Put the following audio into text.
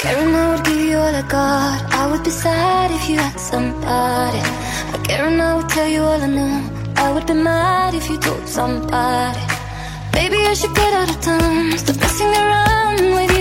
Caring I would give you all I got. I would be sad if you had somebody. I caring I would tell you all I knew. I would be mad if you told somebody. Baby, I should get out of town. Stop messing around with